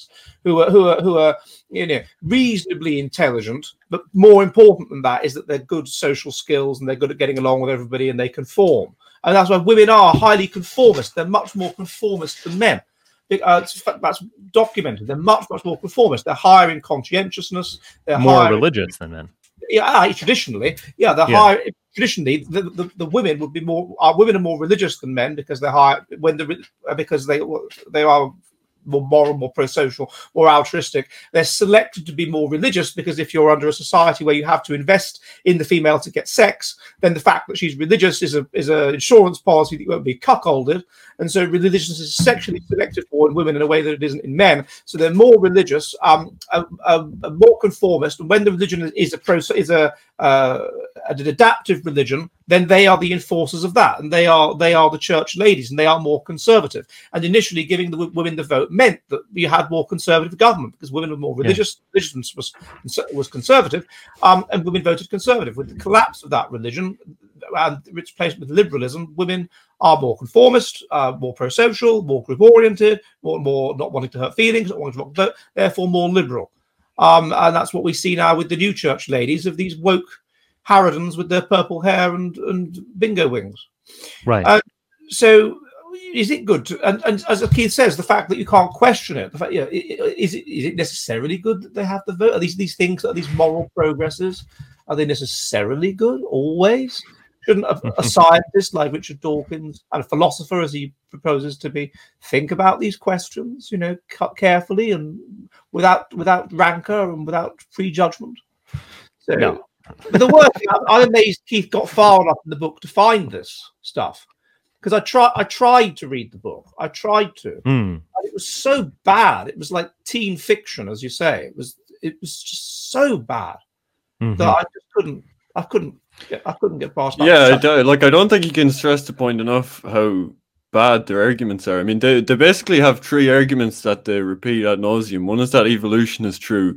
who are who are who are you know reasonably intelligent, but more important than that is that they're good social skills and they're good at getting along with everybody and they conform. And that's why women are highly conformist. They're much more conformist than men. Uh, that's documented. They're much, much more conformist. They're higher in conscientiousness. They're more higher religious in, than men. Yeah, traditionally, yeah, they're Yeah. higher. Traditionally, the, the, the women would be more. Our women are more religious than men because they're higher when the because they they are more moral, more pro-social, more altruistic. They're selected to be more religious because if you're under a society where you have to invest in the female to get sex, then the fact that she's religious is a is an insurance policy that you won't be cuckolded. And so religion is sexually selected for in women in a way that it isn't in men. So they're more religious, um, a, a, a more conformist. And when the religion is a pro is a uh, an adaptive religion, then they are the enforcers of that, and they are they are the church ladies, and they are more conservative. And initially, giving the w- women the vote meant that you had more conservative government because women were more religious. Yeah. Religion was was conservative, um, and women voted conservative. With the collapse of that religion and its replacement with liberalism, women are more conformist, uh, more pro-social, more group-oriented, more more not wanting to hurt feelings, not wanting to vote, therefore more liberal. Um, and that's what we see now with the new church ladies of these woke harridans with their purple hair and, and bingo wings. Right. Uh, so is it good to, and, and as Keith says, the fact that you can't question it, the fact, you know, is it is it necessarily good that they have the vote? Are these these things, are these moral progresses, are they necessarily good always? Shouldn't a, a scientist like Richard Dawkins and a philosopher, as he proposes to be, think about these questions, you know, cut carefully and without without rancor and without prejudgment? So, no. But the worst thing, I'm amazed Keith got far enough in the book to find this stuff, because I try I tried to read the book, I tried to, mm. and it was so bad. It was like teen fiction, as you say. It was it was just so bad mm-hmm. that I just couldn't I couldn't. I couldn't get past that. Yeah, I do, like I don't think you can stress the point enough how bad their arguments are. I mean, they they basically have three arguments that they repeat ad nauseum. One is that evolution is true,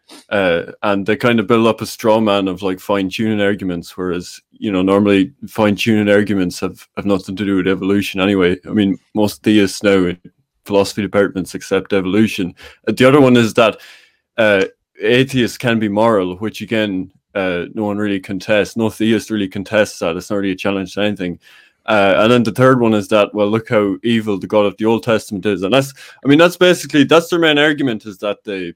uh, and they kind of build up a straw man of like fine tuning arguments, whereas you know normally fine tuning arguments have have nothing to do with evolution anyway. I mean, most theists now in philosophy departments accept evolution. Uh, the other one is that uh, atheists can be moral, which again. Uh, no one really contests. No theist really contests that. It's not really a challenge to anything. Uh, and then the third one is that, well, look how evil the God of the Old Testament is. And that's, I mean, that's basically, that's their main argument, is that they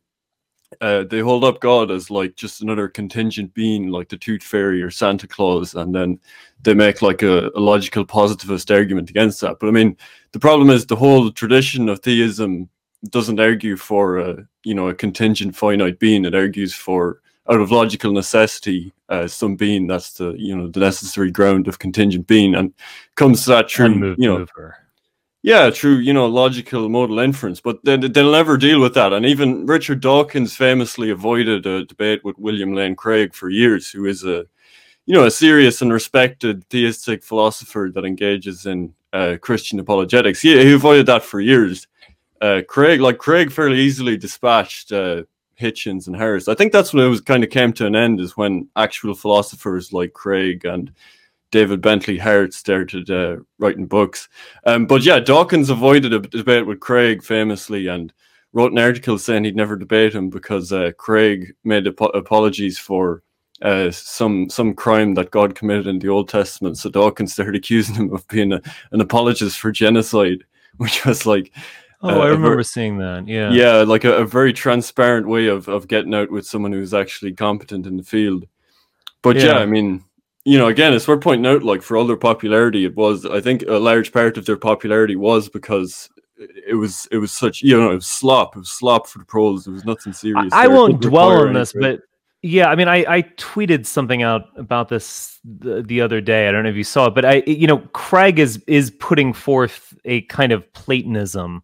uh, they hold up God as like just another contingent being, like the Tooth Fairy or Santa Claus. And then they make like a, a logical positivist argument against that. But I mean, the problem is the whole tradition of theism doesn't argue for, a, you know, a contingent finite being. It argues for, out of logical necessity, uh, some being that's the you know the necessary ground of contingent being, and comes to that true you know mover. yeah true you know logical modal inference. But they, they'll never deal with that. And even Richard Dawkins famously avoided a debate with William Lane Craig for years, who is a you know a serious and respected theistic philosopher that engages in uh, Christian apologetics. He, he avoided that for years. Uh, Craig, like Craig, fairly easily dispatched. Uh, Hitchens and Harris. I think that's when it was kind of came to an end, is when actual philosophers like Craig and David Bentley Hart started uh, writing books. Um, but yeah, Dawkins avoided a debate with Craig famously and wrote an article saying he'd never debate him because uh, Craig made ap- apologies for uh, some some crime that God committed in the Old Testament. So Dawkins started accusing him of being a, an apologist for genocide, which was like, Oh, uh, I remember ver- seeing that. Yeah, yeah, like a, a very transparent way of, of getting out with someone who's actually competent in the field. But yeah. yeah, I mean, you know, again, it's worth pointing out, like for all their popularity, it was, I think, a large part of their popularity was because it was it was such, you know, it was slop, it was slop for the pros. There was nothing serious. I, I won't dwell on this, but yeah, I mean, I, I tweeted something out about this the, the other day. I don't know if you saw it, but I, you know, Craig is is putting forth a kind of Platonism.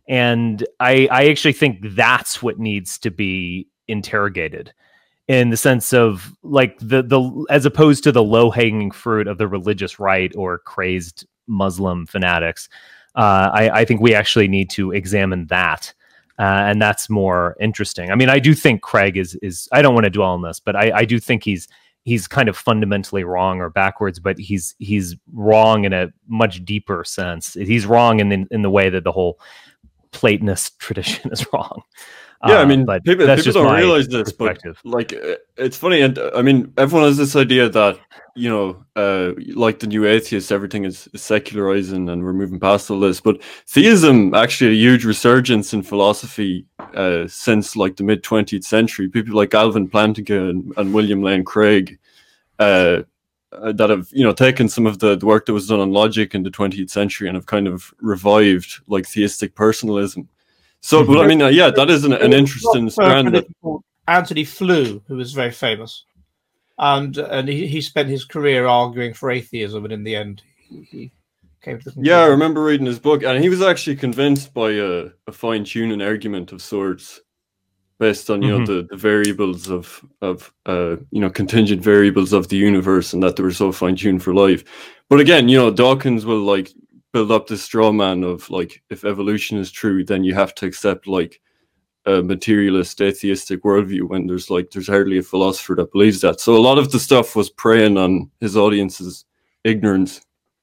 And I, I actually think that's what needs to be interrogated, in the sense of like the the as opposed to the low hanging fruit of the religious right or crazed Muslim fanatics. Uh, I, I think we actually need to examine that, uh, and that's more interesting. I mean, I do think Craig is is I don't want to dwell on this, but I, I do think he's he's kind of fundamentally wrong or backwards, but he's he's wrong in a much deeper sense. He's wrong in the, in the way that the whole Platonist tradition is wrong. Yeah, I mean, but people, that's people just don't my realize this, but like, uh, it's funny, and uh, I mean, everyone has this idea that you know, uh, like the new atheists, everything is, is secularizing, and we're moving past all this. But theism actually a huge resurgence in philosophy uh, since like the mid twentieth century. People like Alvin Plantinga and, and William Lane Craig uh, uh, that have you know taken some of the, the work that was done on logic in the twentieth century and have kind of revived like theistic personalism. So, but I mean, uh, yeah, that is an, an interesting strand. That... Antony Flew, who was very famous, and and he, he spent his career arguing for atheism, and in the end, he, he came to the conclusion. Yeah, I remember reading his book, and he was actually convinced by a, a fine-tuning argument of sorts, based on you mm-hmm. know the, the variables of of uh, you know contingent variables of the universe, and that they were so fine-tuned for life. But again, you know, Dawkins will like. build up this straw man of like, if evolution is true, then you have to accept like a materialist atheistic worldview, when there's like there's hardly a philosopher that believes that. So a lot of the stuff was preying on his audience's ignorance.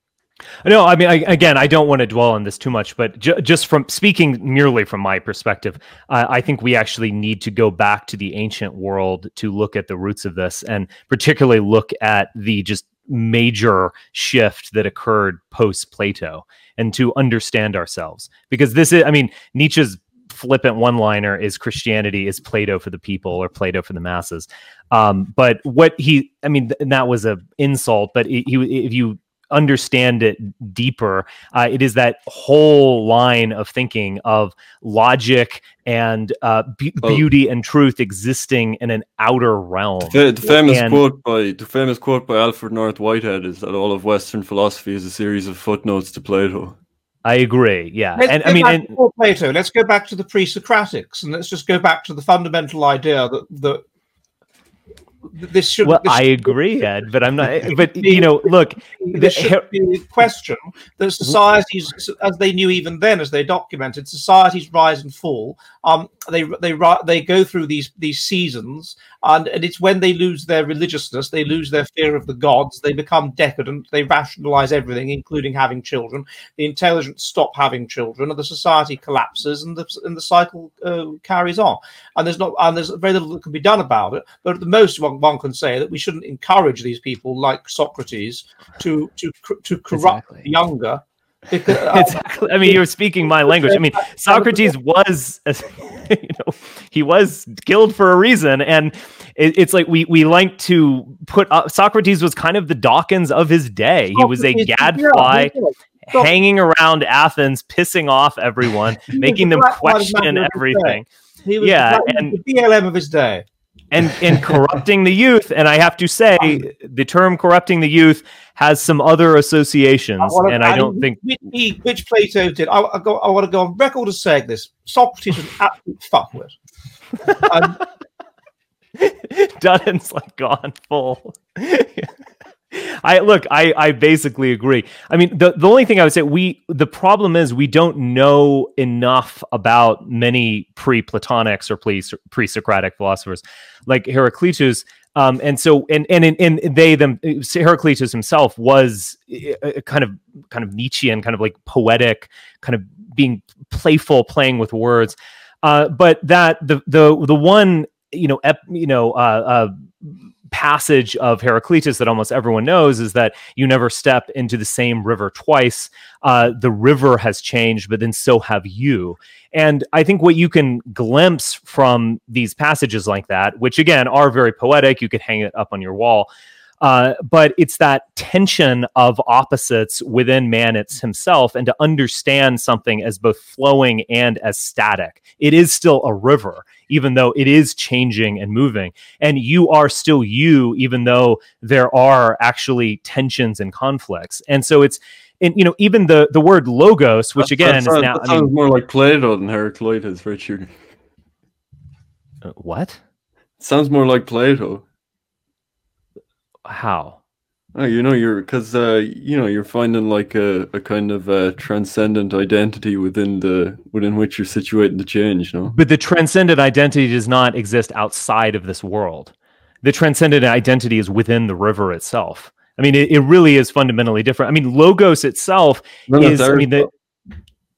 No, I mean, I, again, I don't want to dwell on this too much, but ju- just from speaking merely from my perspective, uh, I think we actually need to go back to the ancient world to look at the roots of this, and particularly look at the just major shift that occurred post Plato, and to understand ourselves, because this is, I mean, Nietzsche's flippant one-liner is Christianity is Plato for the people, or Plato for the masses. Um, but what he, I mean, th- that was an insult, but he, he, if you understand it deeper, uh, it is that whole line of thinking of logic and uh, be- oh. beauty and truth existing in an outer realm. The, the famous and, quote by the famous quote by Alfred North Whitehead is that all of Western philosophy is a series of footnotes to Plato. I agree. Yeah, let's and I mean, and, before Plato, let's go back to the pre-Socratics, and let's just go back to the fundamental idea that that. This should. Well, this I should, agree, Ed, but I'm not. But you know, look, there should be a question that societies, as they knew even then, as they documented, societies rise and fall. Um, they they they go through these these seasons, and, and it's when they lose their religiousness, they lose their fear of the gods, they become decadent, they rationalize everything, including having children. The intelligent stop having children, and the society collapses, and the and the cycle uh, carries on. And there's not, and there's very little that can be done about it. But at the most, one, one can say that we shouldn't encourage these people like Socrates to to to corrupt exactly. the younger. Because, uh, exactly. I mean, you're speaking my language. I mean, Socrates was, you know, he was killed for a reason, and it, it's like we we like to put up, Socrates was kind of the Dawkins of his day. He was a gadfly. Yeah, hanging around Athens, pissing off everyone, making them question everything. He was yeah, the, and the B L M of his day. And and corrupting the youth, and I have to say, the term corrupting the youth has some other associations, I and I don't think which, which Plato did. I, I, go, I want to go on record as saying this: Socrates was an absolute fuckwit. Um, Dutton's like gone full. I look, I, I basically agree. I mean, the, the only thing I would say, we the problem is we don't know enough about many pre-Platonics or pre pre-Socratic philosophers like Heraclitus. Um, and so, and and and they them Heraclitus himself was a kind of kind of Nietzschean, kind of like poetic, kind of being playful, playing with words. Uh, but that the the the one you know ep, you know uh, uh, passage of Heraclitus that almost everyone knows is that you never step into the same river twice. Uh, the river has changed, but then so have you. And I think what you can glimpse from these passages like that, which again are very poetic, you could hang it up on your wall, uh, but it's that tension of opposites within man it's himself, and to understand something as both flowing and as static. It is still a river, even though it is changing and moving, and you are still you, even though there are actually tensions and conflicts. And so it's, and you know, even the the word logos, which again that sounds, is now that I sounds mean, more like Plato than Heraclitus, Richard. Uh, what? It sounds more like Plato. How? Oh, you know, you're because uh, you know you're finding like a, a kind of uh, transcendent identity within the within which you're situating the change. No, but the transcendent identity does not exist outside of this world. The transcendent identity is within the river itself. I mean, it, it really is fundamentally different. I mean, logos itself no, is. I mean, the,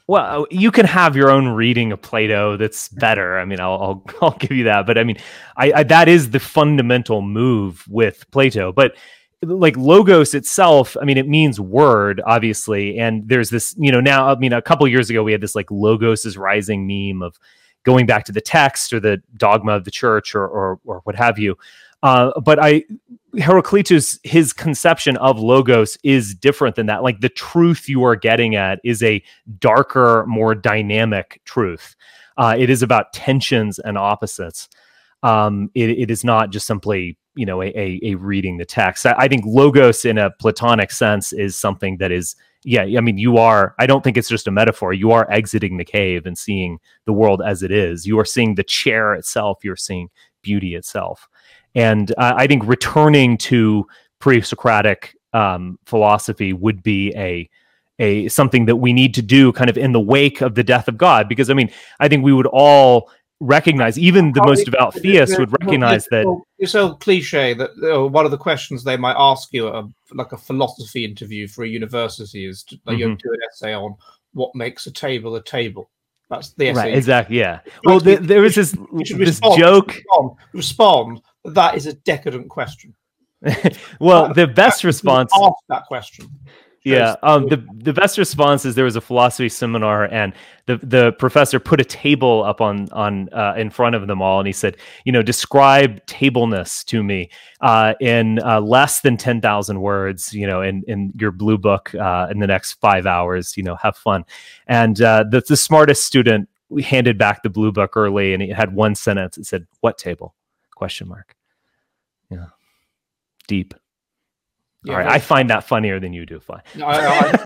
Well, you can have your own reading of Plato that's better. I mean, I'll I'll, I'll give you that. But I mean, I, I that is the fundamental move with Plato. But like logos itself, I mean, it means word, obviously. And there's this, you know, now, I mean, a couple years ago, we had this like logos is rising meme of going back to the text or the dogma of the church or or, or what have you. Uh, but I, Heraclitus, his conception of logos is different than that. Like the truth you are getting at is a darker, more dynamic truth. Uh, it is about tensions and opposites. Um, it, it is not just simply, you know, a, a, a reading the text. I, I think logos in a Platonic sense is something that is, yeah, I mean, you are, I don't think it's just a metaphor. You are exiting the cave and seeing the world as it is. You are seeing the chair itself. You're seeing beauty itself. And uh, I think returning to pre-Socratic um, philosophy would be a a something that we need to do kind of in the wake of the death of God. Because, I mean, I think we would all recognize, even the most devout theists would recognize that... It's so cliche that uh, one of the questions they might ask you at a, like a philosophy interview for a university is to like, mm-hmm. you do an essay on what makes a table a table. That's the essay. Right, exactly, yeah. Well, the, there was this, this respond, joke... Respond, respond. That is a decadent question. Well, the best response... Ask that question. Yeah, um, the the best response is there was a philosophy seminar, and the, the professor put a table up on on uh, in front of them all, and he said, you know, describe tableness to me uh, in uh, less than ten thousand words, you know, in, in your blue book uh, in the next five hours, you know, have fun. And uh, the, the smartest student handed back the blue book early, and it had one sentence. It said, "What table?" Question mark. Yeah, deep. Yeah, all right, I find that funnier than you do. Fine. No, I,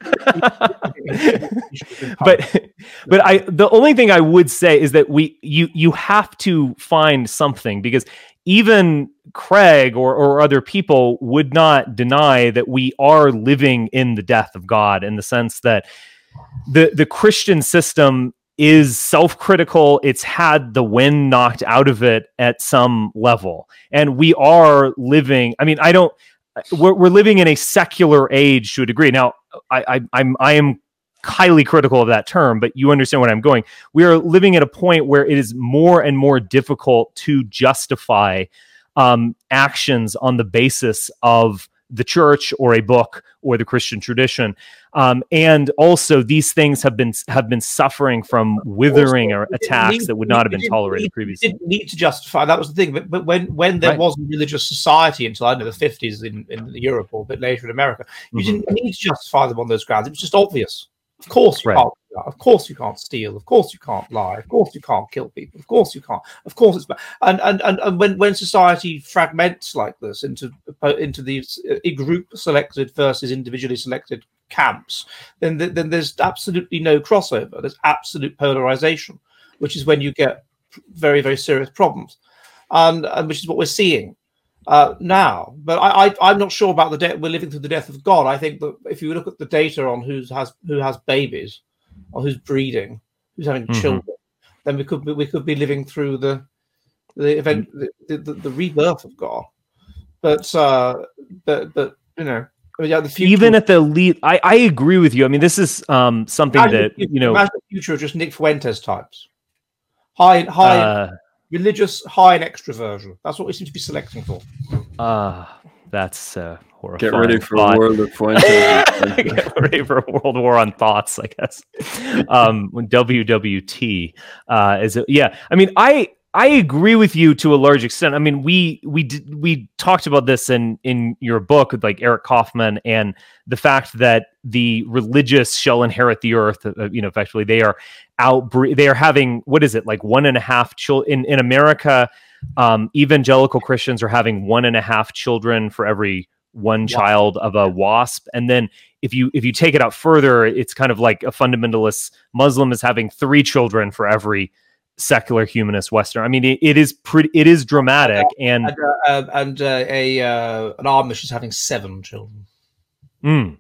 I, but but I the only thing I would say is that we you you have to find something, because even Craig or, or other people would not deny that we are living in the death of God, in the sense that the the Christian system is self-critical. It's had the wind knocked out of it at some level, and we are living. I mean, I don't. We're, we're living in a secular age to a degree. Now, I, I, I'm I am highly critical of that term, but you understand where I'm going. We are living at a point where it is more and more difficult to justify um, actions on the basis of the church or a book or the Christian tradition. Um, and also, these things have been have been suffering from withering also, or attacks need, that would not have been tolerated need, previously. Didn't need to justify. That was the thing. But, but when when there right. was a religious society until I don't know the fifties in, in Europe or a bit later in America, you mm-hmm. didn't need to justify them on those grounds. It was just obvious. Of course you right. can't. Of course you can't steal. Of course you can't lie. Of course you can't kill people. Of course you can't. Of course it's bad. And and and, and when, when society fragments like this into into these uh, group selected versus individually selected camps, then th- then there's absolutely no crossover. There's absolute polarization, which is when you get very very serious problems, and, and which is what we're seeing uh, now. But I, I I'm not sure about the death. We're living through the death of God. I think that if you look at the data on who's has who has babies, or who's breeding, who's having mm-hmm. children, then we could be, we could be living through the the event, the, the, the rebirth of God. But uh, but but you know, I mean, yeah, the future, even at the lead, I, I agree with you. I mean, this is um, something that future, you know, imagine the future of just Nick Fuentes types, high high uh, religious, high in extroversion. That's what we seem to be selecting for. Ah, uh, that's. Uh, Horrifying. Get ready for thought. a world of Fuentes. Get ready for a world war on thoughts, I guess. Um, W W T uh, is it? Yeah. I mean, I I agree with you to a large extent. I mean, we we did, we talked about this in in your book with like Eric Kaufman, and the fact that the religious shall inherit the earth. Uh, you know, effectively, they are out. They are having, what is it, like one and a half children in in America. Um, evangelical Christians are having one and a half children for every one child of a wasp. And then if you if you take it out further, it's kind of like a fundamentalist Muslim is having three children for every secular humanist Western. I mean, it, it is pretty it is dramatic. And and, uh, and uh, a uh, an Amish is having seven children. Mm,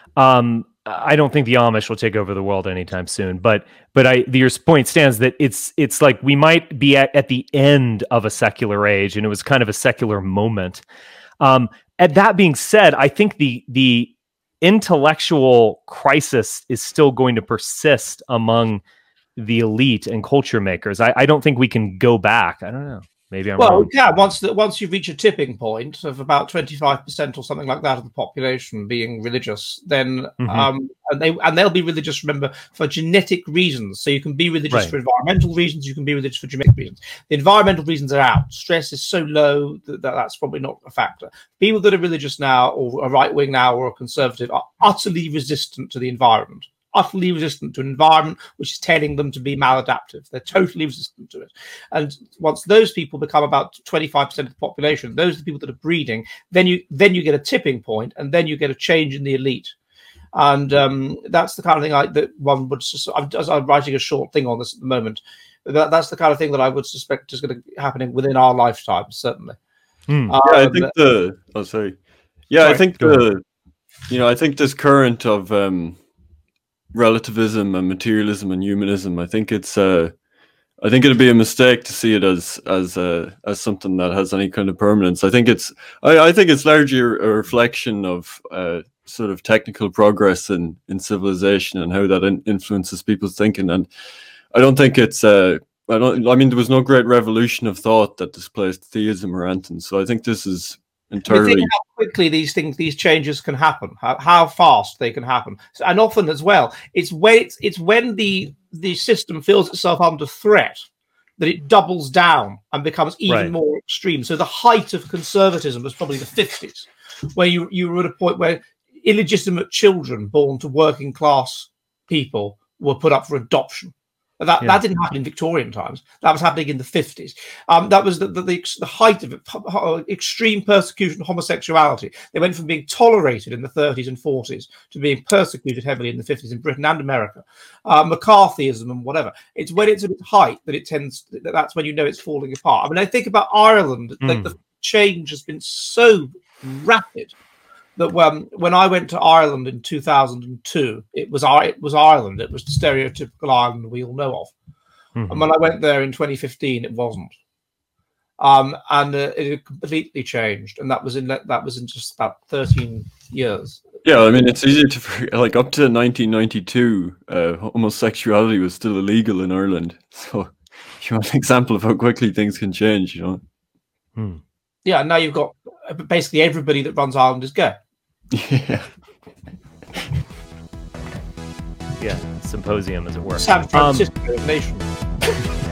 um, I don't think the Amish will take over the world anytime soon, but but I the, your point stands that it's it's like we might be at, at the end of a secular age, and it was kind of a secular moment. Um, And that being said, I think the the intellectual crisis is still going to persist among the elite and culture makers. I, I don't think we can go back. I don't know. Maybe I'm well, wrong. yeah. Once that, once you reach a tipping point of about twenty-five percent or something like that of the population being religious, then Mhm. um, and they and they'll be religious. Remember, for genetic reasons. So you can be religious Right. for environmental reasons. You can be religious for genetic reasons. The environmental reasons are out. Stress is so low that, that that's probably not a factor. People that are religious now, or a right wing now, or a conservative, are utterly resistant to the environment. Utterly resistant to an environment which is telling them to be maladaptive. They're totally resistant to it. And once those people become about twenty-five percent of the population, those are the people that are breeding, then you then you get a tipping point, and then you get a change in the elite. And um, that's the kind of thing I, that one would, I'm, as I'm writing a short thing on this at the moment, that, that's the kind of thing that I would suspect is going to be happening within our lifetime, certainly. Hmm. Um, Yeah, I think the. Oh, sorry. Yeah, Sorry, I think go the. You know, I think this current of um, relativism and materialism and humanism. I think it's. Uh, I think it'd be a mistake to see it as as uh, as something that has any kind of permanence. I think it's. I, I think it's largely a, a reflection of uh, sort of technical progress in in civilization and how that in, influences people's thinking. And I don't think it's. Uh, I don't. I mean, there was no great revolution of thought that displaced theism or anything. So I think this is We entirely. think how quickly these things, these changes can happen, how, how fast they can happen, so, and often as well, it's when it's, it's when the the system feels itself under threat that it doubles down and becomes even Right. more extreme. So the height of conservatism was probably the fifties, where you you were at a point where illegitimate children born to working class people were put up for adoption. That Yeah. that didn't happen in Victorian times. That was happening in the fifties. Um, that was the, the, the, the height of it, ho- ho- extreme persecution of homosexuality. They went from being tolerated in the thirties and forties to being persecuted heavily in the fifties in Britain and America. Uh, McCarthyism and whatever. It's when it's at its height that it tends. That that's when you know it's falling apart. I mean, I think about Ireland. Like Mm. the change has been so rapid that when when I went to Ireland in two thousand two, it was I it was Ireland. It was the stereotypical Ireland we all know of. Mhm. And when I went there in twenty fifteen, it wasn't. Um, and uh, it had completely changed, and that was in that, that was in just about thirteen years. Yeah, I mean, it's easy to forget, like up to nineteen ninety-two, uh, homosexuality was still illegal in Ireland. So, you want an example of how quickly things can change, you know? Hmm. Yeah, and now you've got uh, basically everybody that runs Ireland is gay. Yeah. Yeah, symposium, as it were. San Um, Francisco nation.